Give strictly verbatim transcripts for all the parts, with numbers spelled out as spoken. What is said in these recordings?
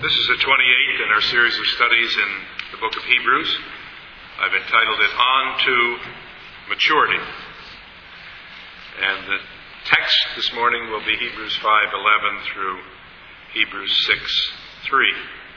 This is the twenty-eighth in our series of studies in the book of Hebrews. I've entitled it On to Maturity. And the text this morning will be Hebrews five eleven through Hebrews six three.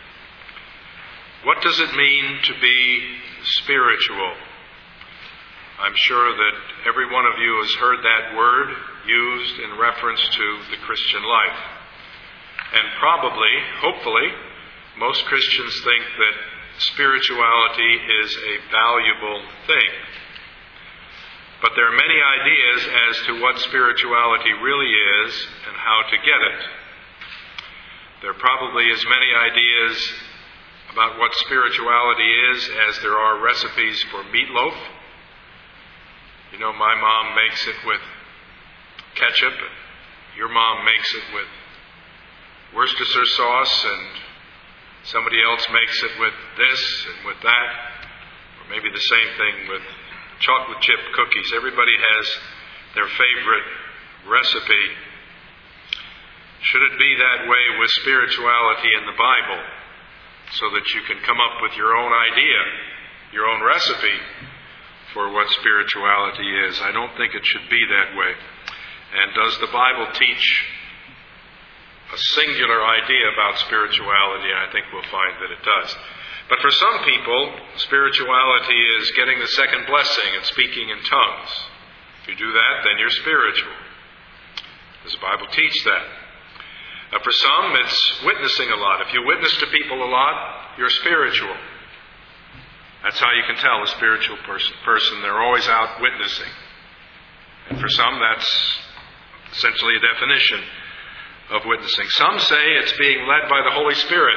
What does it mean to be spiritual? I'm sure that every one of you has heard that word used in reference to the Christian life. And probably, hopefully, most Christians think that spirituality is a valuable thing. But there are many ideas as to what spirituality really is and how to get it. There are probably as many ideas about what spirituality is as there are recipes for meatloaf. You know, my mom makes it with ketchup, and your mom makes it with Worcestershire sauce, and somebody else makes it with this and with that, or maybe the same thing with chocolate chip cookies. Everybody has their favorite recipe. Should it be that way with spirituality in the Bible, so that you can come up with your own idea, your own recipe for what spirituality is? I don't think it should be that way. And does the Bible teach a singular idea about spirituality? I think we'll find that it does. But for some people, spirituality is getting the second blessing and speaking in tongues. If you do that, then you're spiritual. Does the Bible teach that? Uh, for some, it's witnessing a lot. If you witness to people a lot, you're spiritual. That's how you can tell a spiritual person. person. They're always out witnessing. And for some, that's essentially a definition of witnessing. Some say it's being led by the Holy Spirit.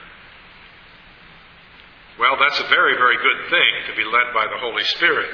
Well, that's a very, very good thing, to be led by the Holy Spirit.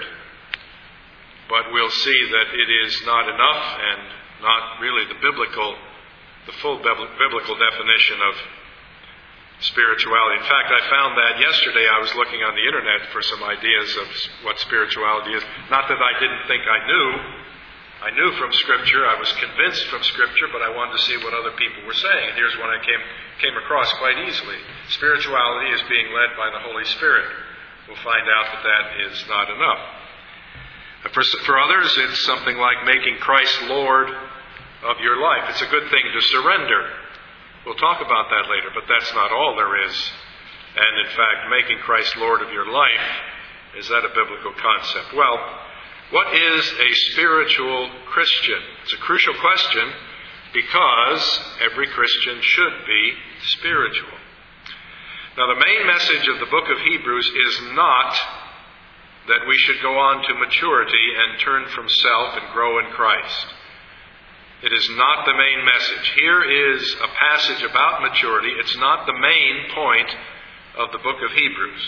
But we'll see that it is not enough and not really the biblical, the full biblical definition of spirituality. In fact, I found that yesterday I was looking on the internet for some ideas of what spirituality is. Not that I didn't think I knew. I knew from Scripture, I was convinced from Scripture, but I wanted to see what other people were saying. And here's one I came came across quite easily. Spirituality is being led by the Holy Spirit. We'll find out that that is not enough. For, for others, it's something like making Christ Lord of your life. It's a good thing to surrender. We'll talk about that later, but that's not all there is. And in fact, making Christ Lord of your life, is that a biblical concept? Well, what is a spiritual Christian? It's a crucial question because every Christian should be spiritual. Now, the main message of the book of Hebrews is not that we should go on to maturity and turn from self and grow in Christ. It is not the main message. Here is a passage about maturity. It's not the main point of the book of Hebrews.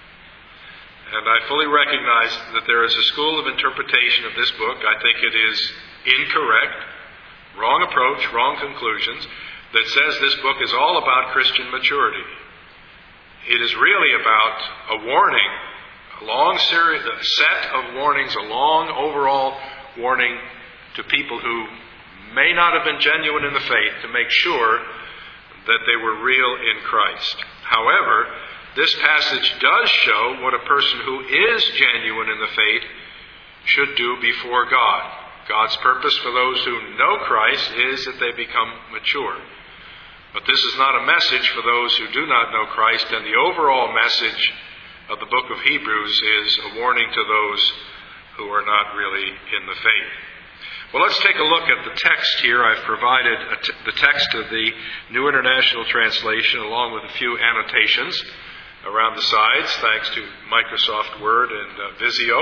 And I fully recognize that there is a school of interpretation of this book. I think it is incorrect, wrong approach, wrong conclusions, that says this book is all about Christian maturity. It is really about a warning, a long series, a set of warnings, a long overall warning to people who may not have been genuine in the faith, to make sure that they were real in Christ. However, this passage does show what a person who is genuine in the faith should do before God. God's purpose for those who know Christ is that they become mature. But this is not a message for those who do not know Christ, and the overall message of the book of Hebrews is a warning to those who are not really in the faith. Well, let's take a look at the text here. I've provided a t- the text of the New International Translation along with a few annotations around the sides, thanks to Microsoft Word and uh, Visio.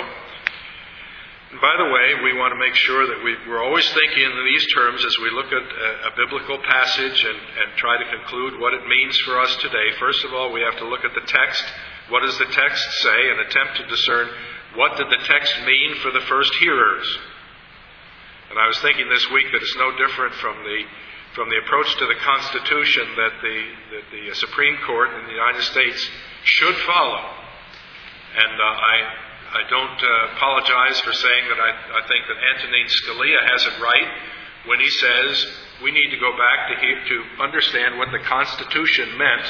And by the way, we want to make sure that we, we're always thinking in these terms as we look at a, a biblical passage and, and try to conclude what it means for us today. First of all, we have to look at the text. What does the text say? And attempt to discern what did the text mean for the first hearers. And I was thinking this week that it's no different from the from the approach to the Constitution that the, that the Supreme Court in the United States should follow. And uh, I I don't uh, apologize for saying that I, I think that Antonin Scalia has it right when he says we need to go back to, he- to understand what the Constitution meant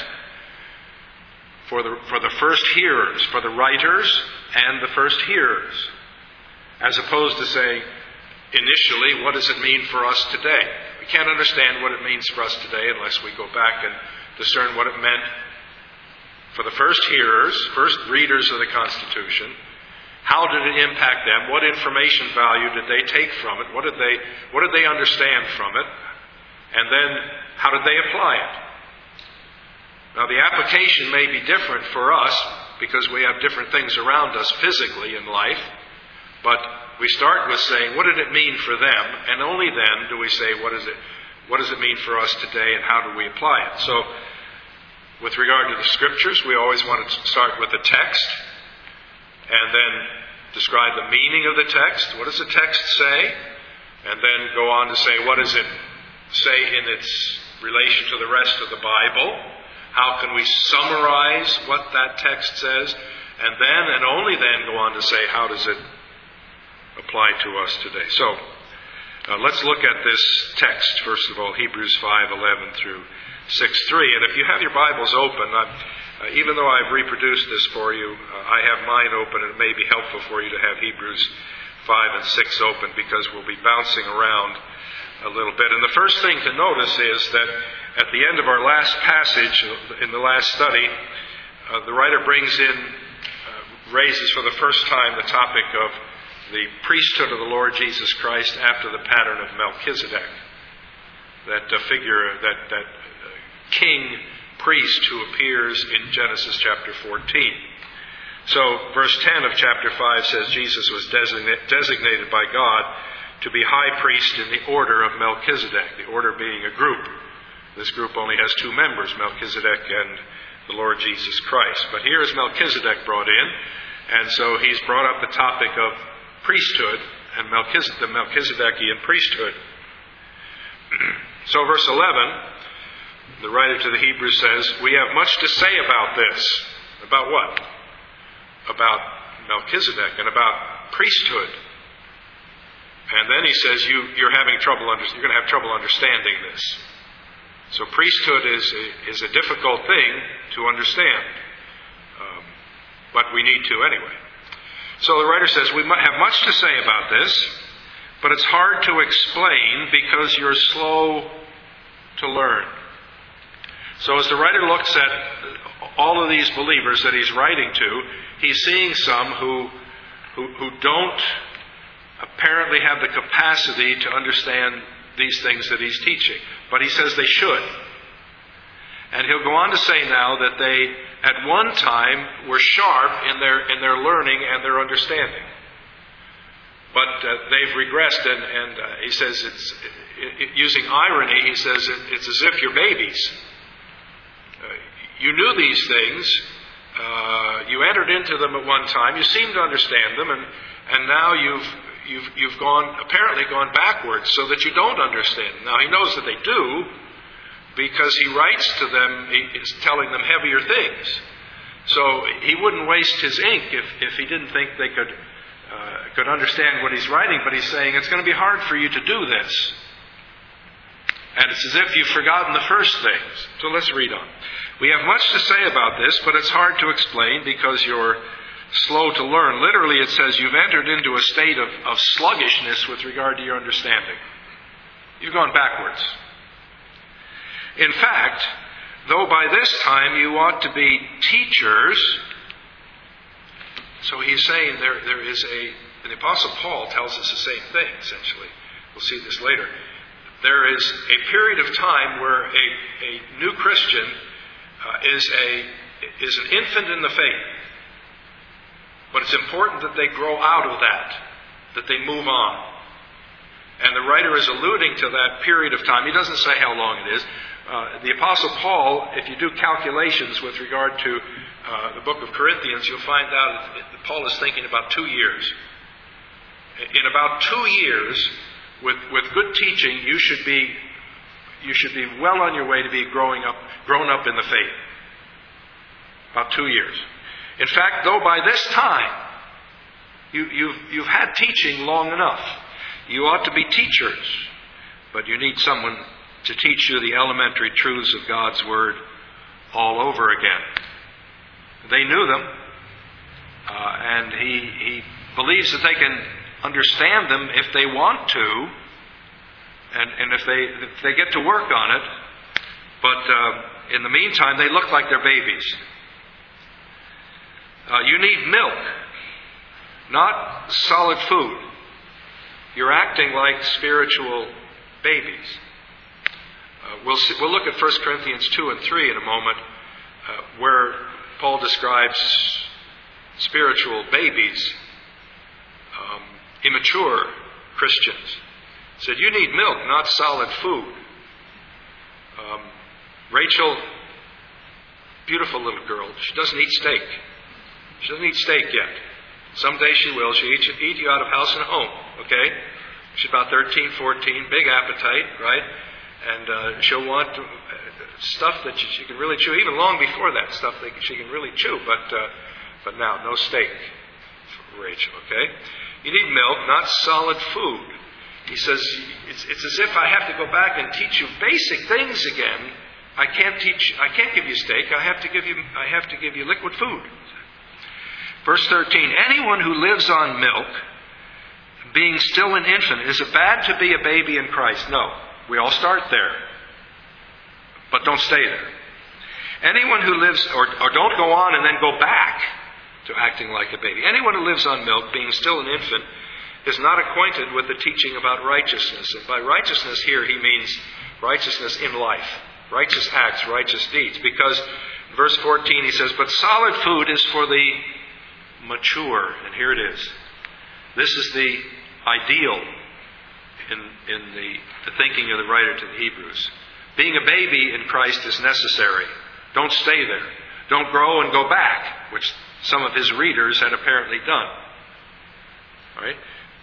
for the, for the first hearers, for the writers and the first hearers, as opposed to saying, initially, what does it mean for us today? We can't understand what it means for us today unless we go back and discern what it meant for the first hearers, first readers of the Constitution. How did it impact them? What information value did they take from it? What did they, what did they understand from it? And then, how did they apply it? Now, the application may be different for us because we have different things around us physically in life, but we start with saying, what did it mean for them? And only then do we say, what is it, what does it mean for us today and how do we apply it? So, with regard to the Scriptures, we always want to start with the text and then describe the meaning of the text. What does the text say? And then go on to say, what does it say in its relation to the rest of the Bible? How can we summarize what that text says? And then, and only then, go on to say, how does it apply to us today? So, uh, let's look at this text, first of all, Hebrews five eleven through six three. And if you have your Bibles open, I'm, uh, even though I've reproduced this for you, uh, I have mine open, and it may be helpful for you to have Hebrews five and six open because we'll be bouncing around a little bit. And the first thing to notice is that at the end of our last passage, in the last study, uh, the writer brings in, uh, raises for the first time the topic of the priesthood of the Lord Jesus Christ after the pattern of Melchizedek. That uh, figure, that, that uh, king priest who appears in Genesis chapter fourteen. So, verse ten of chapter five says Jesus was designated, designated by God to be high priest in the order of Melchizedek, the order being a group. This group only has two members, Melchizedek and the Lord Jesus Christ. But here is Melchizedek brought in, and so he's brought up the topic of priesthood and Melchizedek, the Melchizedekian priesthood. So verse eleven, the writer to the Hebrews says, we have much to say about this. About what? About Melchizedek and about priesthood. And then he says, you, you're having trouble, under, you're going to have trouble understanding this. So priesthood is a, is a difficult thing to understand. Um, but we need to anyway. So the writer says, we have much to say about this, but it's hard to explain because you're slow to learn. So as the writer looks at all of these believers that he's writing to, he's seeing some who, who, who don't apparently have the capacity to understand these things that he's teaching. But he says they should. And he'll go on to say now that they, at one time, were sharp in their in their learning and their understanding. But uh, they've regressed, and, and uh, he says, it's it, it, using irony, he says it, it's as if you're babies. Uh, you knew these things, uh, you entered into them at one time, you seem to understand them, and, and now you've You've, you've gone, apparently gone backwards so that you don't understand. Now, he knows that they do because he writes to them, he is telling them heavier things. So he wouldn't waste his ink if, if he didn't think they could, uh, could understand what he's writing, but he's saying it's going to be hard for you to do this. And it's as if you've forgotten the first things. So let's read on. We have much to say about this, but it's hard to explain because you're slow to learn. Literally, it says you've entered into a state of, of sluggishness with regard to your understanding. You've gone backwards. In fact, though by this time you ought to be teachers, so he's saying there, there is a, and the Apostle Paul tells us the same thing, essentially. We'll see this later. There is a period of time where a, a new Christian uh, is, a, is an infant in the faith. But it's important that they grow out of that, that they move on. And the writer is alluding to that period of time. He doesn't say how long it is. Uh, the Apostle Paul, if you do calculations with regard to uh, the book of Corinthians, you'll find out that Paul is thinking about two years. In about two years, with, with good teaching, you should be you should be well on your way to be growing up, grown up in the faith. About two years. In fact, though by this time, you, you've, you've had teaching long enough. You ought to be teachers, but you need someone to teach you the elementary truths of God's Word all over again. They knew them, uh, and he, he believes that they can understand them if they want to, and, and if they if they get to work on it. But uh, in the meantime, they look like they're babies. Uh, you need milk, not solid food. You're acting like spiritual babies. Uh, we'll see, we'll look at First Corinthians two and three in a moment, uh, where Paul describes spiritual babies, um, immature Christians. He said, you need milk, not solid food. Um, Rachel, beautiful little girl, she doesn't eat steak. She doesn't eat steak yet. Someday she will. She'll eat, eat you out of house and home, okay? She's about thirteen, fourteen, big appetite, right? And uh, she'll want to, uh, stuff that she, she can really chew, even long before that, stuff that she can really chew. But uh, but now, no steak for Rachel, okay? You need milk, not solid food. He says, it's, it's as if I have to go back and teach you basic things again. I can't teach, I can't give you steak. I have to give you, I have to give you liquid food. Verse thirteen, anyone who lives on milk, being still an infant, is it bad to be a baby in Christ? No. We all start there. But don't stay there. Anyone who lives, or, or don't go on and then go back to acting like a baby. Anyone who lives on milk, being still an infant, is not acquainted with the teaching about righteousness. And by righteousness here, he means righteousness in life. Righteous acts, righteous deeds. Because verse fourteen, he says, but solid food is for the mature. And here it is. This is the ideal in, in the, the thinking of the writer to the Hebrews. Being a baby in Christ is necessary. Don't stay there. Don't grow and go back, which some of his readers had apparently done. All right?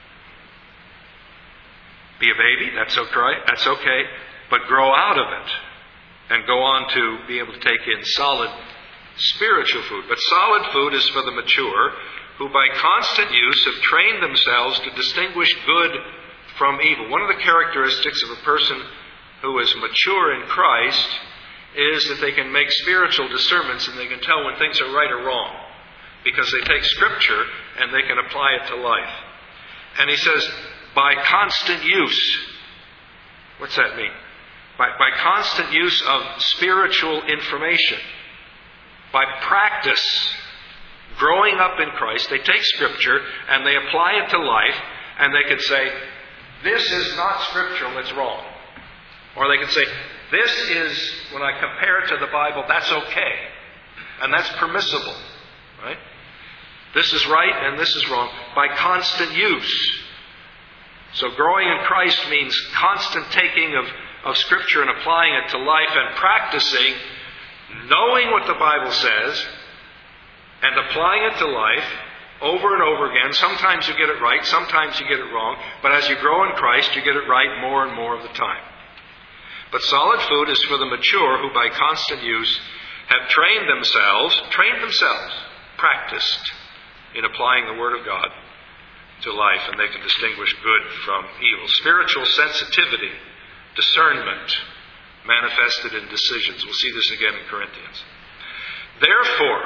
Be a baby, that's okay, that's okay, but grow out of it and go on to be able to take in solid spiritual food. But solid food is for the mature, who by constant use have trained themselves to distinguish good from evil. One of the characteristics of a person who is mature in Christ is that they can make spiritual discernments and they can tell when things are right or wrong, because they take Scripture and they can apply it to life. And he says, by constant use. What's that mean? By, by constant use of spiritual information. By practice, growing up in Christ, they take Scripture and they apply it to life, and they can say, this is not scriptural, it's wrong. Or they can say, this is, when I compare it to the Bible, that's okay. And that's permissible. Right? This is right and this is wrong. By constant use. So growing in Christ means constant taking of, of Scripture and applying it to life and practicing, knowing what the Bible says, and applying it to life over and over again. Sometimes you get it right, sometimes you get it wrong, but as you grow in Christ, you get it right more and more of the time. But solid food is for the mature who by constant use have trained themselves, trained themselves, practiced in applying the Word of God to life, and they can distinguish good from evil. Spiritual sensitivity, discernment, manifested in decisions. We'll see this again in Corinthians. Therefore,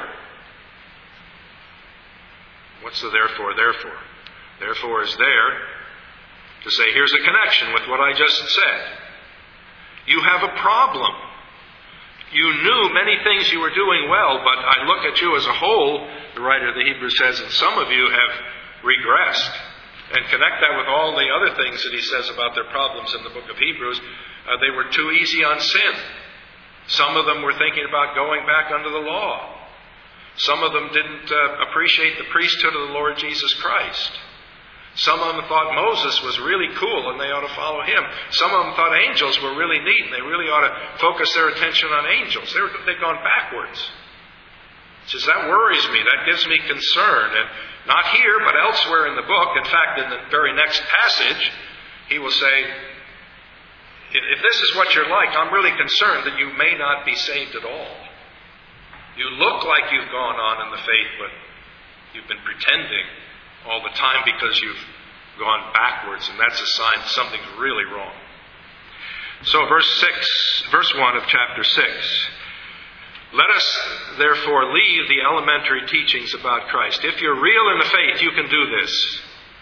what's the therefore, therefore? Therefore is there to say, here's a connection with what I just said. You have a problem. You knew many things you were doing well, but I look at you as a whole, the writer of the Hebrews says, and some of you have regressed. And connect that with all the other things that he says about their problems in the book of Hebrews. Uh, they were too easy on sin. Some of them were thinking about going back under the law. Some of them didn't uh, appreciate the priesthood of the Lord Jesus Christ. Some of them thought Moses was really cool and they ought to follow him. Some of them thought angels were really neat and they really ought to focus their attention on angels. They were, they'd gone backwards. He says, that worries me. That gives me concern. And not here, but elsewhere in the book. In fact, in the very next passage, he will say, if this is what you're like, I'm really concerned that you may not be saved at all. You look like you've gone on in the faith, but you've been pretending all the time because you've gone backwards, and that's a sign that something's really wrong. So verse six, verse one of chapter six. Let us therefore leave the elementary teachings about Christ. If you're real in the faith, you can do this.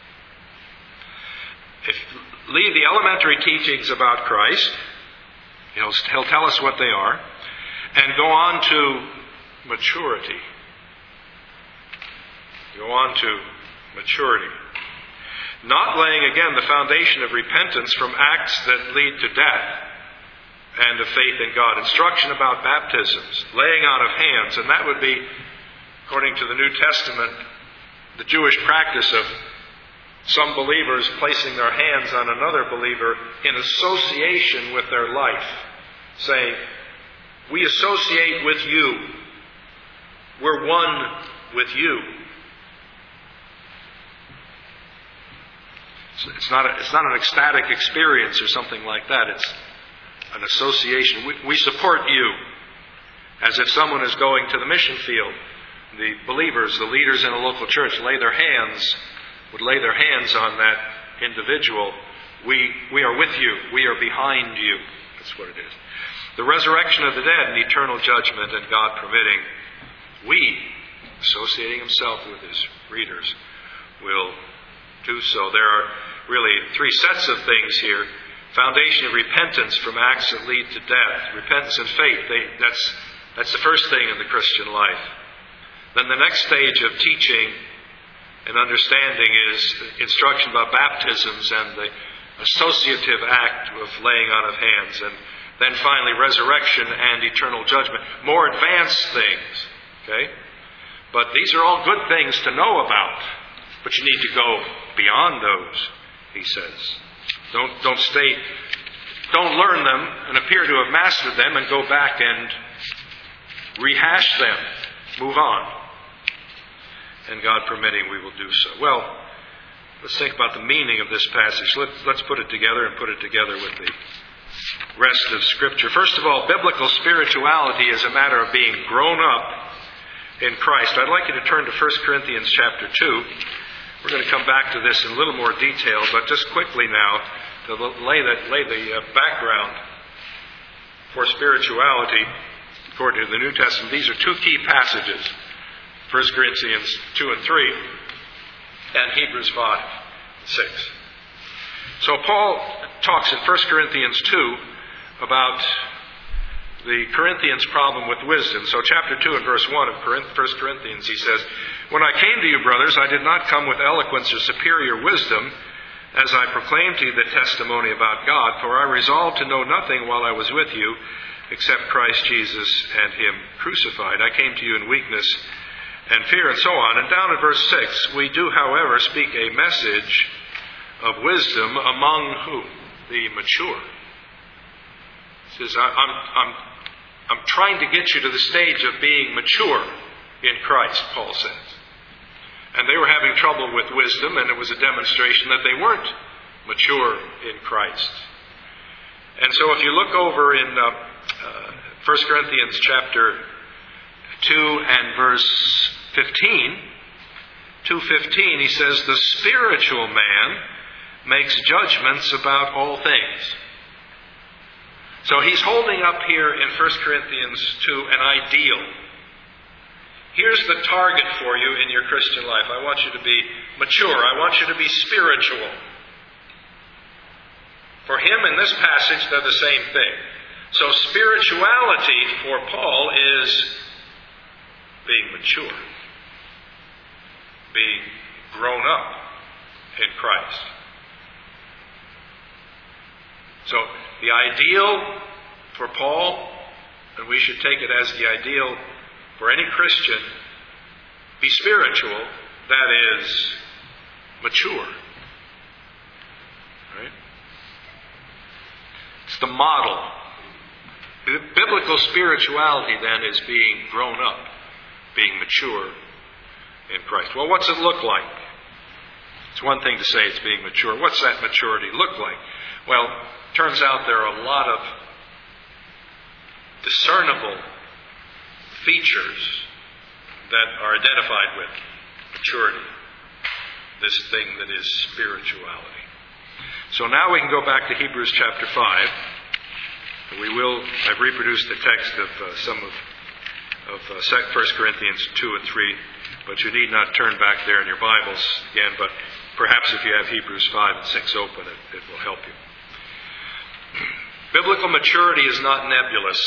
If leave the elementary teachings about Christ, he'll, he'll tell us what they are, and go on to maturity. Go on to maturity. Not laying, again, the foundation of repentance from acts that lead to death and of faith in God. Instruction about baptisms, laying on of hands, and that would be, according to the New Testament, the Jewish practice of some believers placing their hands on another believer in association with their life, saying, we associate with you. We're one with you. It's not, a, it's not an ecstatic experience or something like that. It's an association. We, we support you as if someone is going to the mission field. The believers, the leaders in a local church, lay their hands, would lay their hands on that individual. We, we are with you. We are behind you. That's what it is. The resurrection of the dead and eternal judgment, and God permitting, we, associating himself with his readers, will do so. There are really three sets of things here. Foundation of repentance from acts that lead to death. Repentance and faith. They, that's, that's the first thing in the Christian life. Then the next stage of teaching and understanding is instruction about baptisms and the associative act of laying on of hands. And then finally resurrection and eternal judgment. More advanced things. Okay? But these are all good things to know about. But you need to go beyond those, he says. Don't, don't stay, don't learn them and appear to have mastered them and go back and rehash them. Move on. And God permitting, we will do so. Well, let's think about the meaning of this passage. Let's, let's put it together and put it together with the rest of Scripture. First of all, biblical spirituality is a matter of being grown up in Christ. I'd like you to turn to First Corinthians chapter two. We're going to come back to this in a little more detail, but just quickly now to lay the, lay the background for spirituality according to the New Testament. These are two key passages, First Corinthians two and three and Hebrews five and six. So Paul talks in First Corinthians two about the Corinthians' problem with wisdom. So chapter two and verse one of First Corinthians, he says, when I came to you, brothers, I did not come with eloquence or superior wisdom, as I proclaimed to you the testimony about God, for I resolved to know nothing while I was with you, except Christ Jesus and him crucified. I came to you in weakness and fear, and so on. And down in verse six, we do, however, speak a message of wisdom among who? The mature. He says, I'm, I'm, I'm trying to get you to the stage of being mature in Christ, Paul says. And they were having trouble with wisdom, and it was a demonstration that they weren't mature in Christ. And so if you look over in uh, uh, First Corinthians chapter two and verse fifteen, two fifteen, he says, the spiritual man makes judgments about all things. So he's holding up here in First Corinthians two an ideal. Here's the target for you in your Christian life. I want you to be mature. I want you to be spiritual. For him in this passage, they're the same thing. So spirituality for Paul is being mature. Being grown up in Christ. So the ideal for Paul, and we should take it as the ideal for any Christian, be spiritual, that is, mature. Right? It's the model. The biblical spirituality, then, is being grown up, being mature in Christ. Well, what's it look like? It's one thing to say it's being mature. What's that maturity look like? Well, turns out there are a lot of discernible features that are identified with maturity, this thing that is spirituality. So now we can go back to Hebrews chapter five. We will, I've reproduced the text of uh, some of, of uh, First Corinthians two and three, but you need not turn back there in your Bibles again, but perhaps if you have Hebrews five and six open, it, it will help you. Biblical maturity is not nebulous.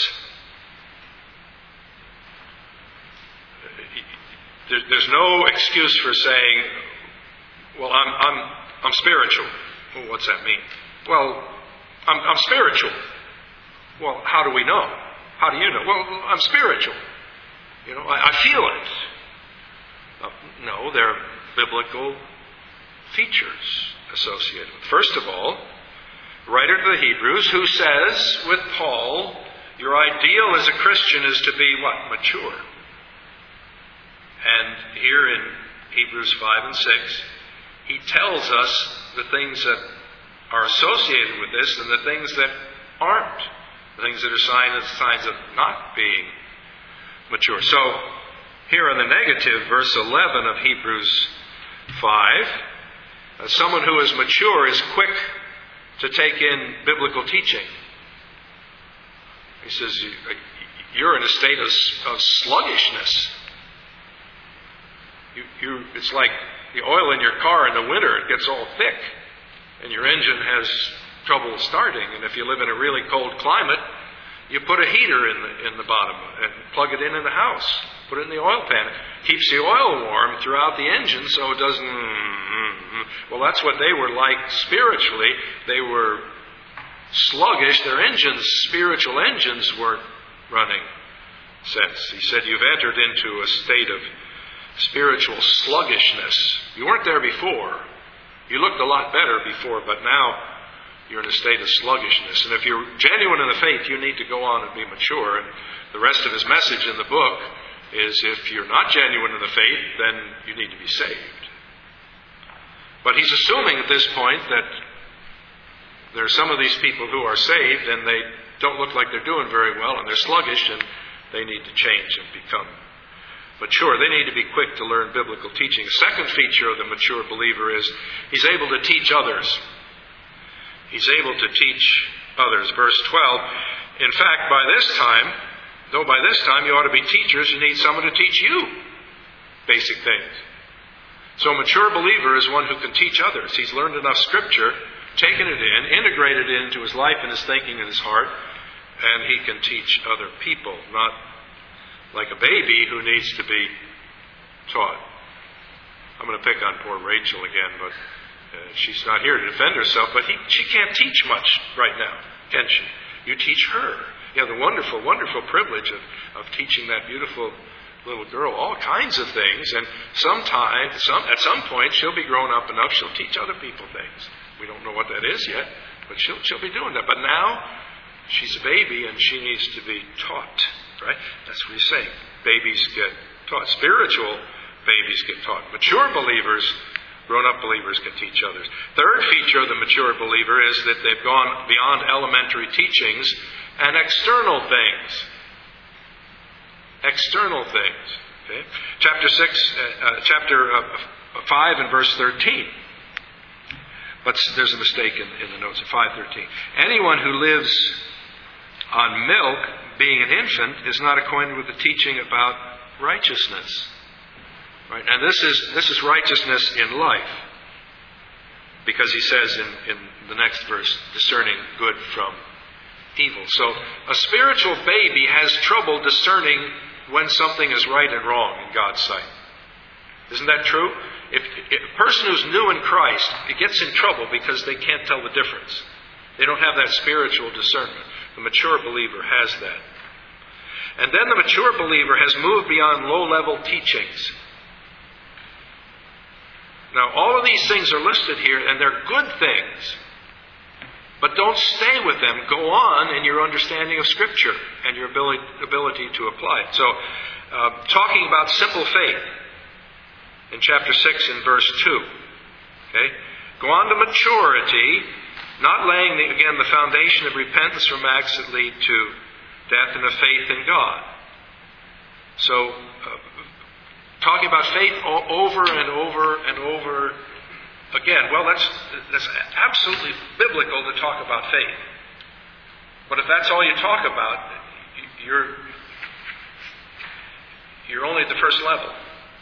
There, there's no excuse for saying, well, I'm, I'm, I'm spiritual. Well, what's that mean? Well, I'm, I'm spiritual. Well, how do we know? How do you know? Well, I'm spiritual. You know, I, I feel it. Uh, no, there are biblical features associated with it. First of all, the writer to the Hebrews, who says with Paul, your ideal as a Christian is to be what? Mature. And here in Hebrews five and six, he tells us the things that are associated with this and the things that aren't. The things that are signs, signs of not being mature. So, here in the negative, verse eleven of Hebrews five, uh, someone who is mature is quick to take in biblical teaching. He says, you're in a state of, of sluggishness. You, you, it's like the oil in your car in the winter, it gets all thick, and your engine has trouble starting. And if you live in a really cold climate, you put a heater in the, in the bottom and plug it in in the house. Put it in the oil pan. It keeps the oil warm throughout the engine so it doesn't... Well, that's what they were like spiritually. They were sluggish. Their engines, spiritual engines, weren't running sense. He said, you've entered into a state of spiritual sluggishness. You weren't there before. You looked a lot better before, but now you're in a state of sluggishness. And if you're genuine in the faith, you need to go on and be mature. And the rest of his message in the book is if you're not genuine in the faith, then you need to be saved. But he's assuming at this point that there are some of these people who are saved and they don't look like they're doing very well and they're sluggish and they need to change and become mature. They need to be quick to learn biblical teaching. The second feature of the mature believer is he's able to teach others. He's able to teach others. Verse twelve, in fact, by this time, though by this time you ought to be teachers, you need someone to teach you basic things. So a mature believer is one who can teach others. He's learned enough Scripture, taken it in, integrated it into his life and his thinking and his heart, and he can teach other people, not like a baby who needs to be taught. I'm going to pick on poor Rachel again, but uh, she's not here to defend herself, but he, she can't teach much right now, can she? You teach her. You have the wonderful, wonderful privilege of, of teaching that beautiful little girl all kinds of things, and sometime, some, at some point, she'll be grown up enough, she'll teach other people things. We don't know what that is yet, but she'll, she'll be doing that. But now, she's a baby, and she needs to be taught. Right? That's what he's saying. Babies get taught. Spiritual babies get taught. Mature believers, grown-up believers can teach others. Third feature of the mature believer is that they've gone beyond elementary teachings and external things. External things. Okay? Chapter six, uh, uh, chapter uh, five, and verse thirteen. But there's a mistake in, in the notes of five thirteen. Anyone who lives on milk, being an infant, is not acquainted with the teaching about righteousness. Right? And this is this is righteousness in life. Because he says in, in the next verse, discerning good from evil. So a spiritual baby has trouble discerning when something is right and wrong in God's sight. Isn't that true? If, if a person who's new in Christ, it gets in trouble because they can't tell the difference. They don't have that spiritual discernment. The mature believer has that. And then the mature believer has moved beyond low-level teachings. Now, all of these things are listed here, and they're good things. But don't stay with them. Go on in your understanding of Scripture and your ability, ability to apply it. So, uh, talking about simple faith in chapter six and verse two. Okay? Go on to maturity, not laying, the, again, the foundation of repentance from acts that lead to death and of faith in God. So, uh, talking about faith over and over and over again. Well, that's, that's absolutely biblical to talk about faith. But if that's all you talk about, you're you're only at the first level.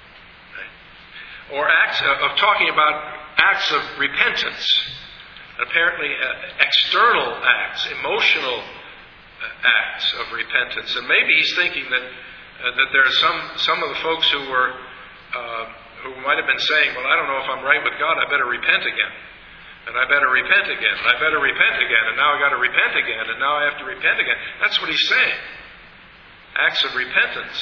Or acts of, of talking about acts of repentance, apparently uh, external acts, emotional uh, acts of repentance. And maybe he's thinking that uh, that there are some some of the folks who were uh, who might have been saying, "Well, I don't know if I'm right with God. I better repent again, and I better repent again, and I better repent again, and now I got to repent again, and now I have to repent again." That's what he's saying. Acts of repentance.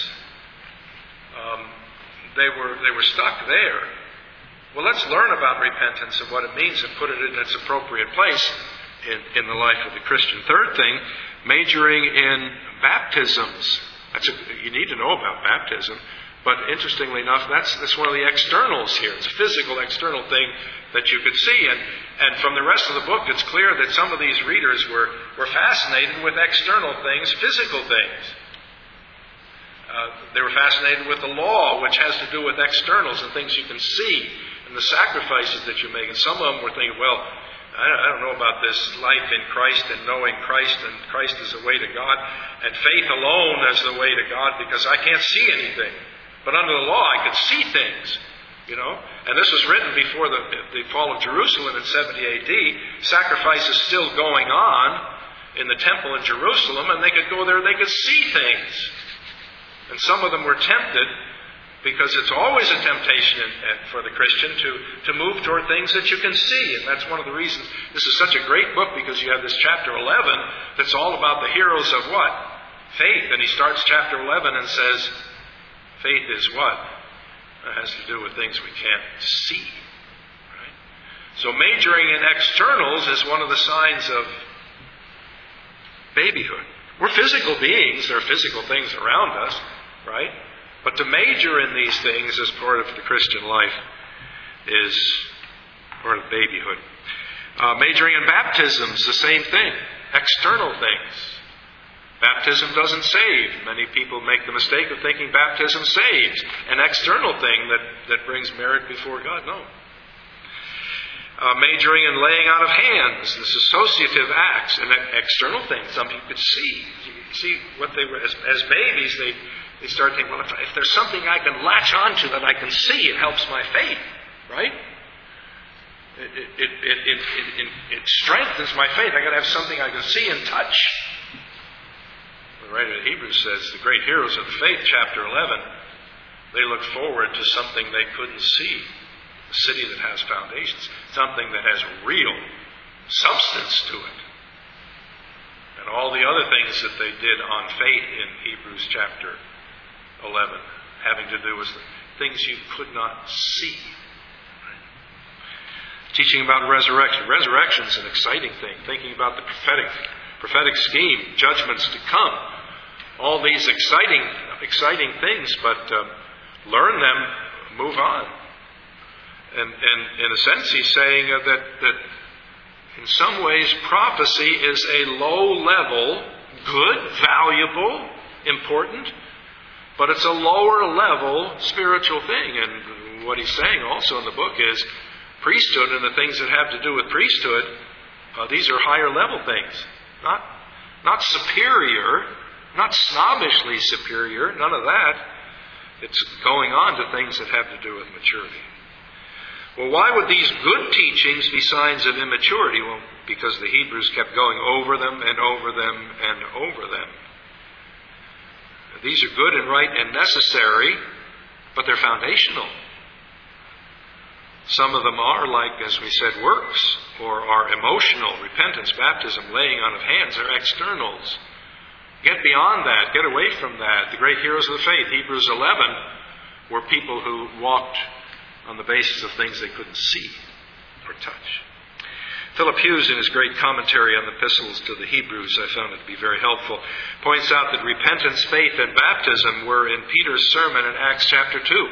Um, they were they were stuck there. Well, let's learn about repentance and what it means and put it in its appropriate place in, in the life of the Christian. Third thing, majoring in baptisms. That's a, you need to know about baptism, but interestingly enough, that's that's one of the externals here. It's a physical external thing that you could see, and and from the rest of the book, it's clear that some of these readers were were fascinated with external things, physical things. Uh, they were fascinated with the law, which has to do with externals and things you can see, and the sacrifices that you make. And some of them were thinking, well, I don't know about this life in Christ and knowing Christ, and Christ is the way to God, and faith alone as the way to God, because I can't see anything. But under the law, I could see things, you know. And this was written before the, the fall of Jerusalem in seventy A D. Sacrifices still going on in the temple in Jerusalem, and they could go there, they could see things. And some of them were tempted, because it's always a temptation for the Christian to, to move toward things that you can see. And that's one of the reasons this is such a great book, because you have this chapter eleven that's all about the heroes of what? Faith. And he starts chapter eleven and says, faith is what? It has to do with things we can't see. Right? So majoring in externals is one of the signs of babyhood. We're physical beings. There are physical things around us, right? But to major in these things as part of the Christian life is part of babyhood. Uh, majoring in baptisms, the same thing. External things. Baptism doesn't save. Many people make the mistake of thinking baptism saves. An external thing that, that brings merit before God. No. Uh, majoring in laying out of hands, this associative acts, and external things some people could see. You see what they were, as, as babies, they, they start thinking, well, if, if there's something I can latch onto that I can see, it helps my faith, right? It, it, it, it, it, it, it strengthens my faith. I got to have something I can see and touch. The writer of Hebrews says, the great heroes of the faith, chapter eleven, they look forward to something they couldn't see. A city that has foundations, something that has real substance to it. And all the other things that they did on faith in Hebrews chapter eleven, having to do with things you could not see. Right? Teaching about resurrection. Resurrection is an exciting thing. Thinking about the prophetic prophetic scheme, judgments to come. All these exciting, exciting things, but uh, learn them, move on. And, and in a sense, he's saying uh, that, that in some ways prophecy is a low-level, good, valuable, important, but it's a lower-level spiritual thing. And what he's saying also in the book is priesthood and the things that have to do with priesthood, uh, these are higher-level things. Not, not superior, not snobbishly superior, none of that. It's going on to things that have to do with maturity. Well, why would these good teachings be signs of immaturity? Well, because the Hebrews kept going over them and over them and over them. These are good and right and necessary, but they're foundational. Some of them are, like, as we said, works, or are emotional, repentance, baptism, laying on of hands. They're externals. Get beyond that. Get away from that. The great heroes of the faith, Hebrews eleven, were people who walked on the basis of things they couldn't see or touch. Philip Hughes, in his great commentary on the epistles to the Hebrews, I found it to be very helpful, points out that repentance, faith, and baptism were in Peter's sermon in Acts chapter two.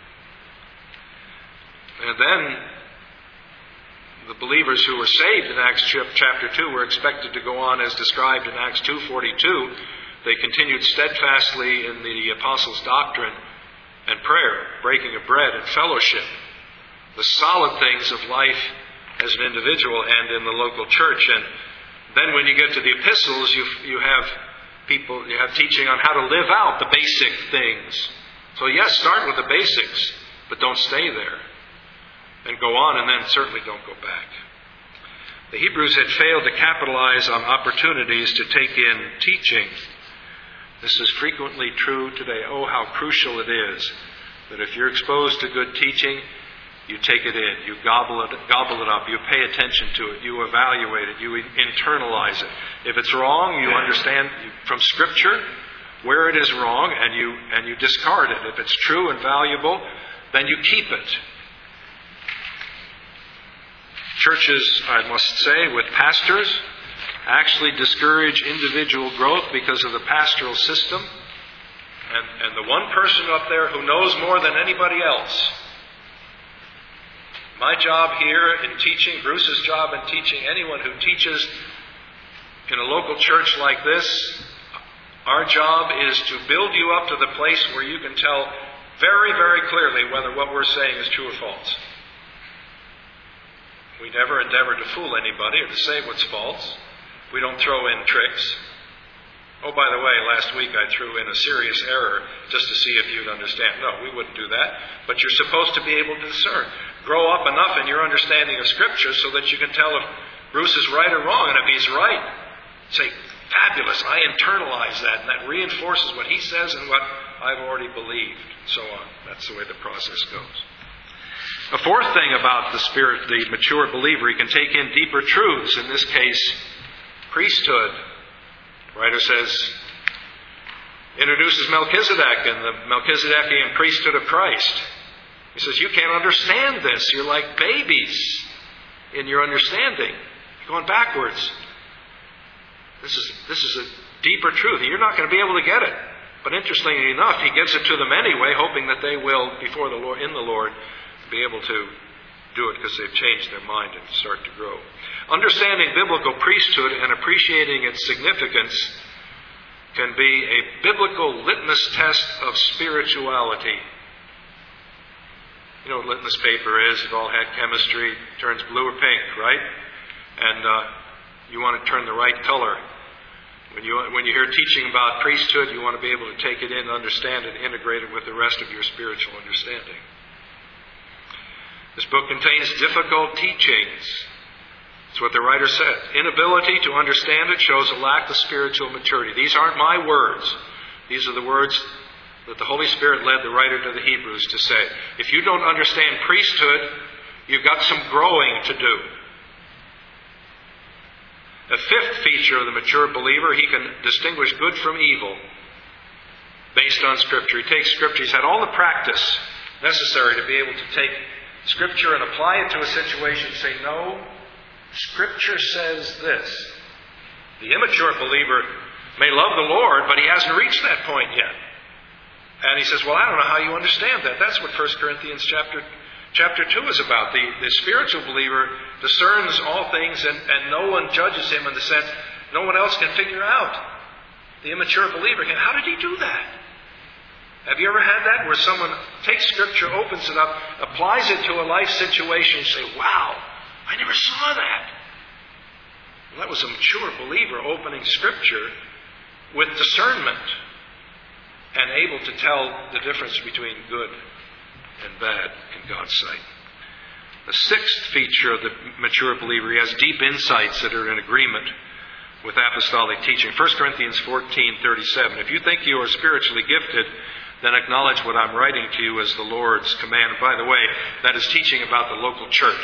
And then the believers who were saved in Acts chapter two were expected to go on as described in Acts two forty-two. They continued steadfastly in the apostles' doctrine and prayer, breaking of bread and fellowship, the solid things of life as an individual and in the local church. And Then when you get to the epistles, you you have people, you have teaching on how to live out the basic things. So yes, start with the basics, but don't stay there. And go on, and then certainly don't go back. The Hebrews had failed to capitalize on opportunities to take in teaching. This is frequently true today. Oh, how crucial it is that if you're exposed to good teaching, you take it in, you gobble it, gobble it up, you pay attention to it, you evaluate it, you internalize it. If it's wrong, you understand from Scripture where it is wrong, and you and you discard it. If it's true and valuable, then you keep it. Churches, I must say, with pastors, actually discourage individual growth because of the pastoral system. And, and the one person up there who knows more than anybody else. My job here in teaching, Bruce's job in teaching, anyone who teaches in a local church like this, our job is to build you up to the place where you can tell very, very clearly whether what we're saying is true or false. We never endeavor to fool anybody or to say what's false. We don't throw in tricks. Oh, by the way, last week I threw in a serious error just to see if you'd understand. No, we wouldn't do that. But you're supposed to be able to discern. Grow up enough in your understanding of Scripture so that you can tell if Bruce is right or wrong. And if he's right, say, fabulous, I internalize that. And that reinforces what he says and what I've already believed. And so on. That's the way the process goes. A fourth thing about the spirit, the mature believer, he can take in deeper truths. In this case, priesthood. The writer says, introduces Melchizedek and the Melchizedekian priesthood of Christ. He says, you can't understand this. You're like babies in your understanding. You're going backwards. This is this is a deeper truth. You're not going to be able to get it. But interestingly enough, he gives it to them anyway, hoping that they will, before the Lord, in the Lord, be able to do it because they've changed their mind and start to grow. Understanding biblical priesthood and appreciating its significance can be a biblical litmus test of spirituality. You know what litmus paper is? You've all had chemistry. It turns blue or pink, right? And uh, you want to turn the right color. When you when you hear teaching about priesthood, you want to be able to take it in, understand it, integrate it with the rest of your spiritual understanding. This book contains difficult teachings. That's what the writer said. Inability to understand it shows a lack of spiritual maturity. These aren't my words. These are the words that the Holy Spirit led the writer to the Hebrews to say. If you don't understand priesthood, you've got some growing to do. A fifth feature of the mature believer, he can distinguish good from evil based on Scripture. He takes Scripture. He's had all the practice necessary to be able to take Scripture and apply it to a situation and say, no, Scripture says this. The immature believer may love the Lord, but he hasn't reached that point yet. And he says, well, I don't know how you understand that. That's what First Corinthians chapter chapter two is about. The, the spiritual believer discerns all things, and, and no one judges him in the sense no one else can figure out. The immature believer can. How did he do that? Have you ever had that where someone takes Scripture, opens it up, applies it to a life situation, and say, wow, I never saw that. Well, that was a mature believer opening Scripture with discernment and able to tell the difference between good and bad in God's sight. The sixth feature of the mature believer, he has deep insights that are in agreement with apostolic teaching. First Corinthians fourteen thirty-seven. If you think you are spiritually gifted, then acknowledge what I'm writing to you as the Lord's command. By the way, that is teaching about the local church.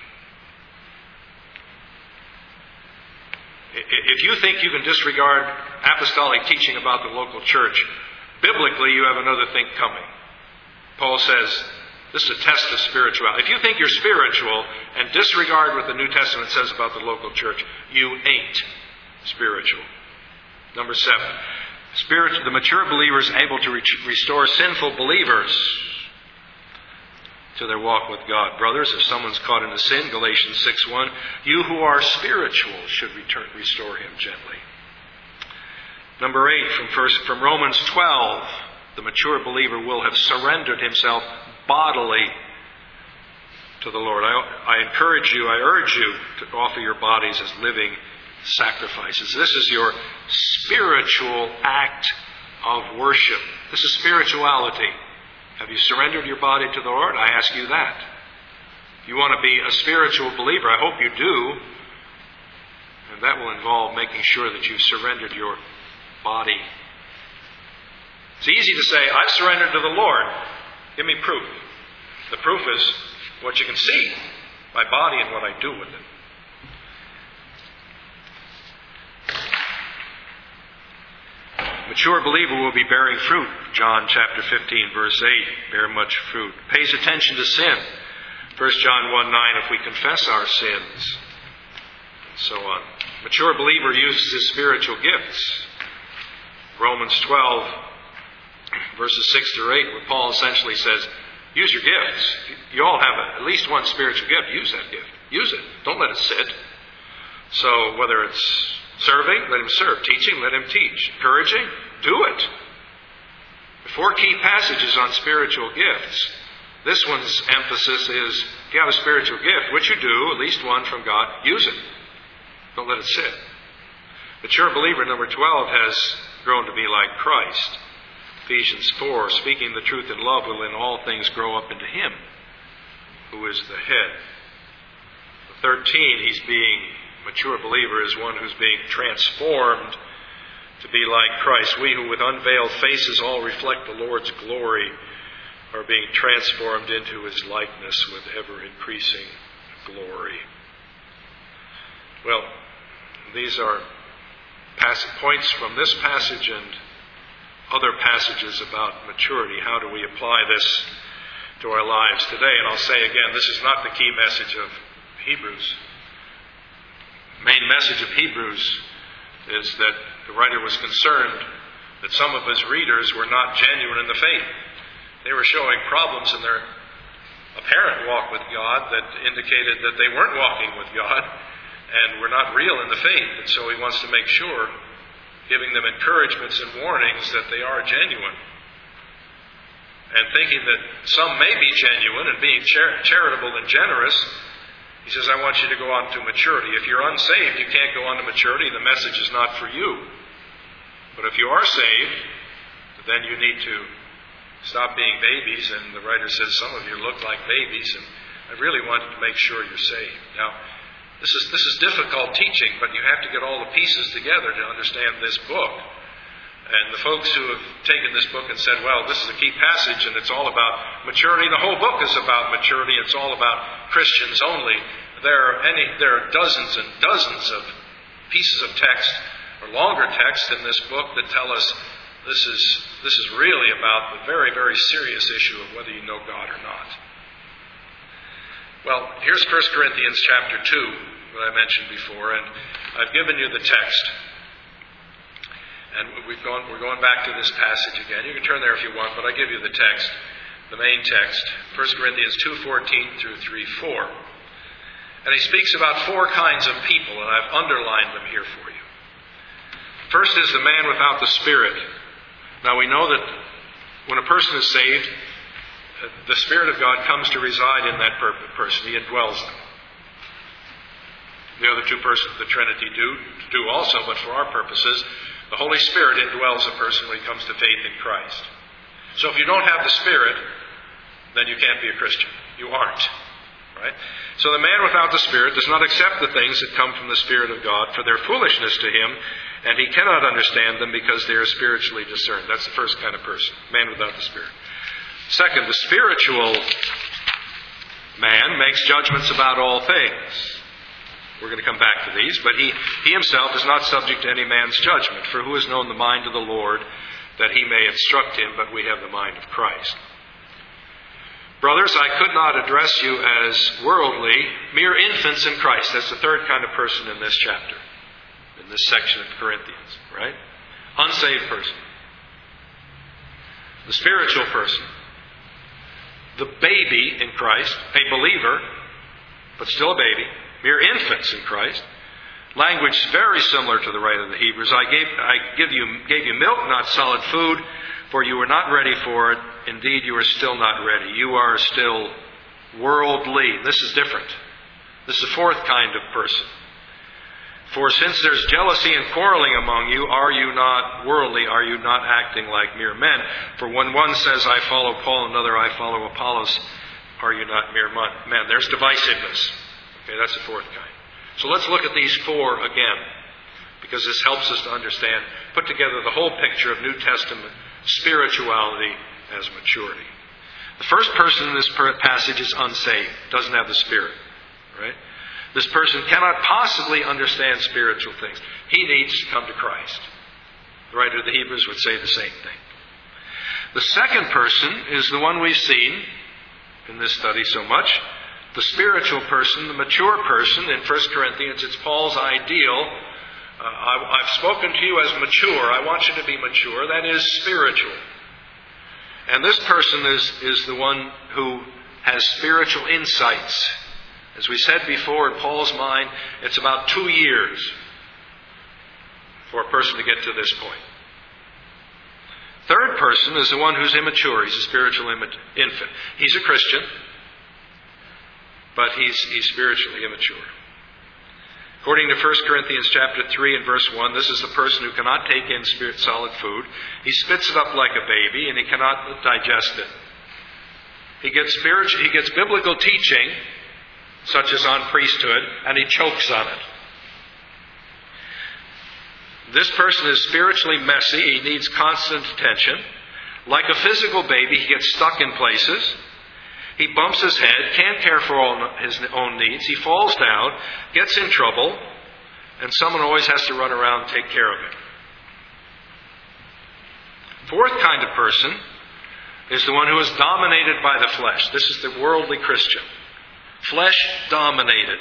If you think you can disregard apostolic teaching about the local church, biblically you have another thing coming. Paul says, this is a test of spirituality. If you think you're spiritual and disregard what the New Testament says about the local church, you ain't spiritual. Number seven, spiritual, the mature believer is able to re- restore sinful believers to their walk with God. Brothers, if someone's caught in a sin, Galatians six one, you who are spiritual should return, restore him gently. Number eight, from first, from Romans twelve, the mature believer will have surrendered himself bodily to the Lord. I, I encourage you, I urge you to offer your bodies as living sacrifices. This is your spiritual act of worship. This is spirituality. Have you surrendered your body to the Lord? I ask you that. If you want to be a spiritual believer, I hope you do. And that will involve making sure that you've surrendered your body. It's easy to say, I've surrendered to the Lord. Give me proof. The proof is what you can see, my body and what I do with it. Mature believer will be bearing fruit. John chapter fifteen, verse eight. Bear much fruit. Pays attention to sin. First John one nine, if we confess our sins. And so on. Mature believer uses his spiritual gifts. Romans twelve, verses six to eight, where Paul essentially says, use your gifts. You all have at least one spiritual gift. Use that gift. Use it. Don't let it sit. So whether it's serving, let him serve. Teaching, let him teach. Encouraging, do it. The four key passages on spiritual gifts. This one's emphasis is, if you have a spiritual gift, which you do, at least one from God, use it. Don't let it sit. Mature believer number twelve has grown to be like Christ. Ephesians four, speaking the truth in love will in all things grow up into Him, who is the head. thirteen, he's being, mature believer is one who's being transformed to be like Christ. We who with unveiled faces all reflect the Lord's glory are being transformed into His likeness with ever-increasing glory. Well, these are passage points from this passage and other passages about maturity. How do we apply this to our lives today? And I'll say again, this is not the key message of Hebrews. The main message of Hebrews is that the writer was concerned that some of his readers were not genuine in the faith. They were showing problems in their apparent walk with God that indicated that they weren't walking with God and were not real in the faith. And so he wants to make sure, giving them encouragements and warnings, that they are genuine. And thinking that some may be genuine and being char- charitable and generous, he says, I want you to go on to maturity. If you're unsaved, you can't go on to maturity. The message is not for you. But if you are saved, then you need to stop being babies. And the writer says, some of you look like babies, and I really want to make sure you're saved. Now, this is this is difficult teaching, but you have to get all the pieces together to understand this book. And the folks who have taken this book and said, well, this is a key passage and it's all about maturity. The whole book is about maturity. It's all about Christians only. There are any, there are dozens and dozens of pieces of text or longer text in this book that tell us this is this is really about the very, very serious issue of whether you know God or not. Well, here's First Corinthians chapter two that I mentioned before, and I've given you the text. And we've gone, we're going back to this passage again. You can turn there if you want, but I give you the text, the main text, First Corinthians two fourteen through three four. And he speaks about four kinds of people, and I've underlined them here for you. First is the man without the Spirit. Now we know that when a person is saved, the Spirit of God comes to reside in that person. He indwells them. The other two persons of the Trinity do, do also, but for our purposes, the Holy Spirit indwells a person when he comes to faith in Christ. So if you don't have the Spirit, then you can't be a Christian. You aren't. Right? So the man without the Spirit does not accept the things that come from the Spirit of God, for their foolishness to him, and he cannot understand them because they are spiritually discerned. That's the first kind of person, man without the Spirit. Second, the spiritual man makes judgments about all things. We're going to come back to these, but he, he himself is not subject to any man's judgment. For who has known the mind of the Lord that he may instruct him, but we have the mind of Christ. Brothers, I could not address you as worldly, mere infants in Christ. That's the third kind of person in this chapter, in this section of Corinthians, right? Unsaved person. The spiritual person. The baby in Christ, a believer, but still a baby. Mere infants in Christ. Language very similar to the writer of the Hebrews. I gave I give you gave you milk, not solid food, for you were not ready for it. Indeed, you are still not ready. You are still worldly. This is different. This is the fourth kind of person. For since there's jealousy and quarreling among you, are you not worldly? Are you not acting like mere men? For when one says, I follow Paul, and another, I follow Apollos, are you not mere men? There's divisiveness. Okay, that's the fourth kind. So let's look at these four again, because this helps us to understand, put together the whole picture of New Testament spirituality as maturity. The first person in this passage is unsaved, doesn't have the Spirit, right? This person cannot possibly understand spiritual things. He needs to come to Christ. The writer of the Hebrews would say the same thing. The second person is the one we've seen in this study so much, the spiritual person, the mature person. In First Corinthians, it's Paul's ideal. Uh, I, I've spoken to you as mature. I want you to be mature. That is spiritual. And this person is, is the one who has spiritual insights. As we said before, in Paul's mind, it's about two years for a person to get to this point. Third person is the one who's immature. He's a spiritual infant. He's a Christian, but he's, he's spiritually immature. According to First Corinthians chapter three and verse one, this is the person who cannot take in spirit solid food. He spits it up like a baby, and he cannot digest it. He gets spiritual, he gets biblical teaching, such as on priesthood, and he chokes on it. This person is spiritually messy. He needs constant attention. Like a physical baby, he gets stuck in places. He bumps his head, can't care for all his own needs. He falls down, gets in trouble, and someone always has to run around and take care of him. Fourth kind of person is the one who is dominated by the flesh. This is the worldly Christian. Flesh dominated.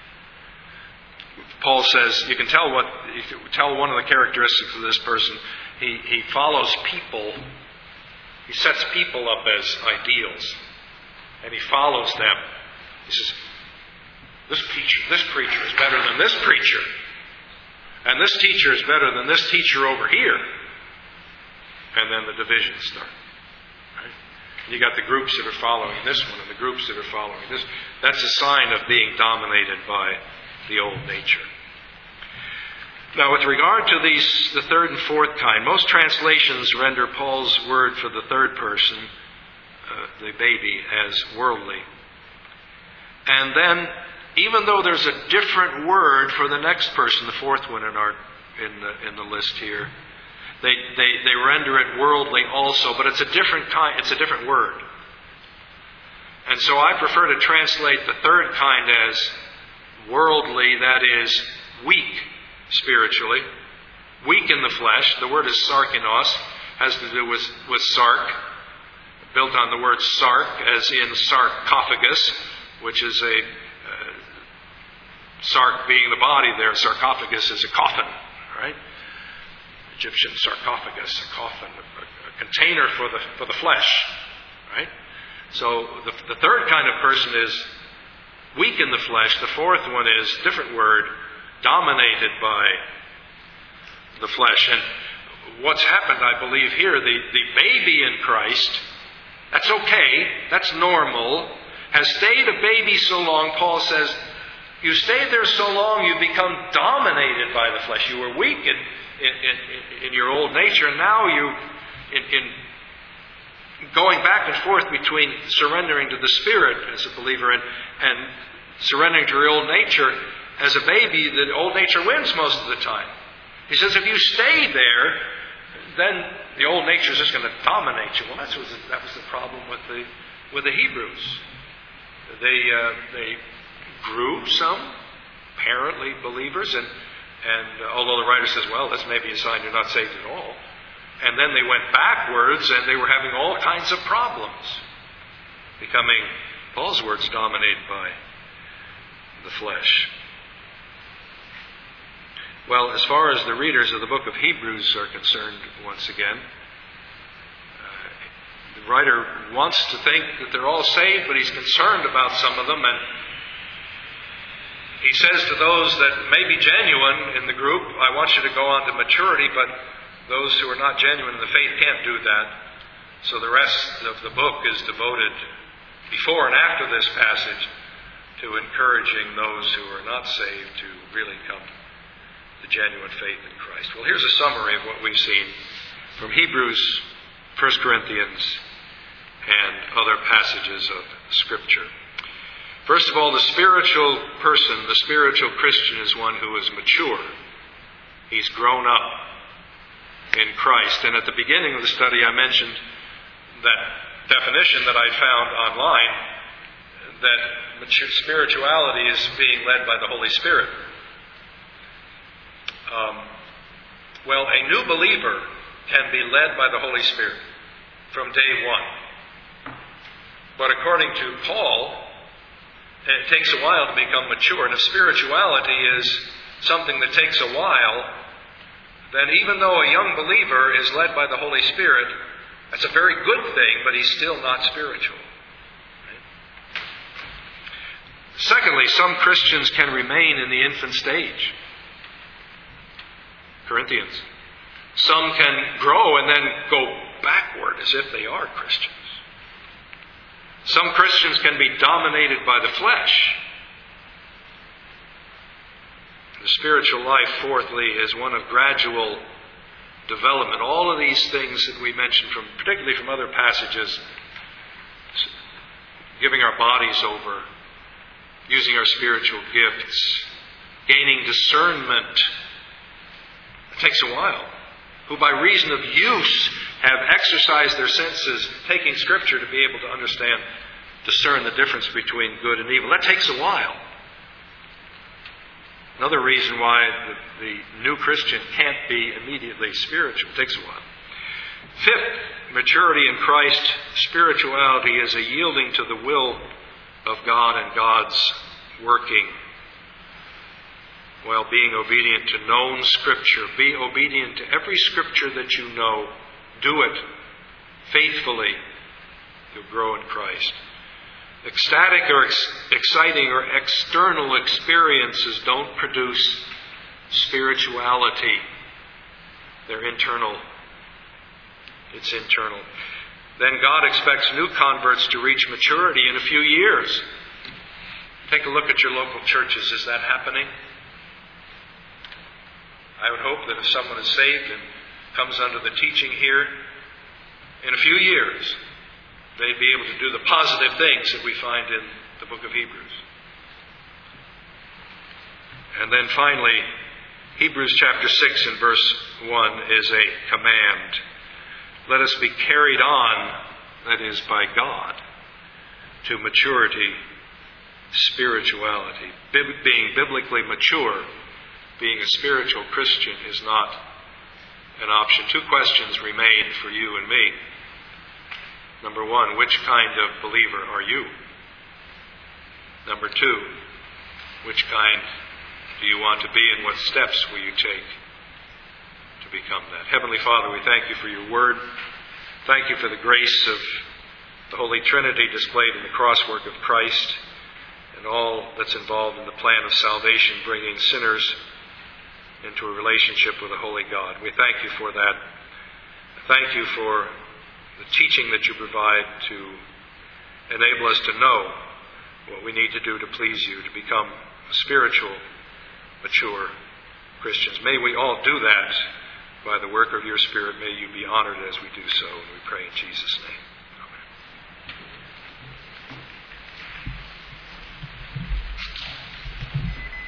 Paul says, you can tell what you can tell one of the characteristics of this person. He he follows people. He sets people up as ideals, and he follows them. He says, this preacher, this preacher is better than this preacher, and this teacher is better than this teacher over here. And then the divisions start. You got the groups that are following this one and the groups that are following this. That's a sign of being dominated by the old nature. Now, with regard to these, the third and fourth kind, most translations render Paul's word for the third person, uh, the baby, as worldly. And then, even though there's a different word for the next person, the fourth one in our in the in the list here, They, they they render it worldly also, but it's a different kind. It's a different word, and so I prefer to translate the third kind as worldly. That is weak spiritually, weak in the flesh. The word is sarkinos, has to do with with sark, built on the word sark, as in sarcophagus, which is a uh, sark being the body. There, sarcophagus is a coffin, right? Egyptian sarcophagus, a coffin, a, a container for the for the flesh, right? So the, the third kind of person is weak in the flesh. The fourth one is, different word, dominated by the flesh. And what's happened, I believe here, the, the baby in Christ, that's okay, that's normal, has stayed a baby so long. Paul says, you stayed there so long, you become dominated by the flesh. You were weak in In, in, in your old nature. Now you, in, in going back and forth between surrendering to the Spirit as a believer and, and surrendering to your old nature, as a baby, the old nature wins most of the time. He says, if you stay there, then the old nature is just going to dominate you. Well, that's what the, that was the problem with the with the Hebrews. They uh, they grew, some apparently believers, and And uh, although the writer says, well, that's maybe a sign you're not saved at all. And then they went backwards and they were having all kinds of problems, becoming, Paul's words, dominated by the flesh. Well, as far as the readers of the book of Hebrews are concerned, once again, uh, the writer wants to think that they're all saved, but he's concerned about some of them, and he says to those that may be genuine in the group, I want you to go on to maturity, but those who are not genuine in the faith can't do that. So the rest of the book is devoted, before and after this passage, to encouraging those who are not saved to really come the genuine faith in Christ. Well, here's a summary of what we've seen from Hebrews, First Corinthians, and other passages of Scripture. First of all, the spiritual person, the spiritual Christian, is one who is mature. He's grown up in Christ. And at the beginning of the study, I mentioned that definition that I found online, that mature spirituality is being led by the Holy Spirit. Um, well, a new believer can be led by the Holy Spirit from day one. But according to Paul, it takes a while to become mature. And if spirituality is something that takes a while, then even though a young believer is led by the Holy Spirit, that's a very good thing, but he's still not spiritual. Right? Secondly, some Christians can remain in the infant stage. Corinthians. Some can grow and then go backward as if they are Christians. Some Christians can be dominated by the flesh. The spiritual life, fourthly, is one of gradual development. All of these things that we mentioned, from particularly from other passages, giving our bodies over, using our spiritual gifts, gaining discernment, it takes a while. Who by reason of use have exercised their senses, taking Scripture to be able to understand, discern the difference between good and evil. That takes a while. Another reason why the, the new Christian can't be immediately spiritual. It takes a while. Fifth, maturity in Christ, spirituality is a yielding to the will of God and God's working, while being obedient to known Scripture. Be obedient to every Scripture that you know. Do it faithfully. You'll grow in Christ. Ecstatic or ex- exciting or external experiences don't produce spirituality. They're internal. It's internal. Then God expects new converts to reach maturity in a few years. Take a look at your local churches. Is that happening? I would hope that if someone is saved and comes under the teaching here, in a few years, they'd be able to do the positive things that we find in the book of Hebrews. And then finally, Hebrews chapter six and verse one is a command. Let us be carried on, that is, by God, to maturity, spirituality. Bib- being biblically mature, being a spiritual Christian, is not an option. Two questions remain for you and me. Number one, which kind of believer are you? Number two, which kind do you want to be, and what steps will you take to become that? Heavenly Father, we thank you for your word. Thank you for the grace of the Holy Trinity displayed in the crosswork of Christ and all that's involved in the plan of salvation, bringing sinners into a relationship with a holy God. We thank you for that. Thank you for the teaching that you provide to enable us to know what we need to do to please you, to become spiritual, mature Christians. May we all do that by the work of your Spirit. May you be honored as we do so. And we pray in Jesus' name.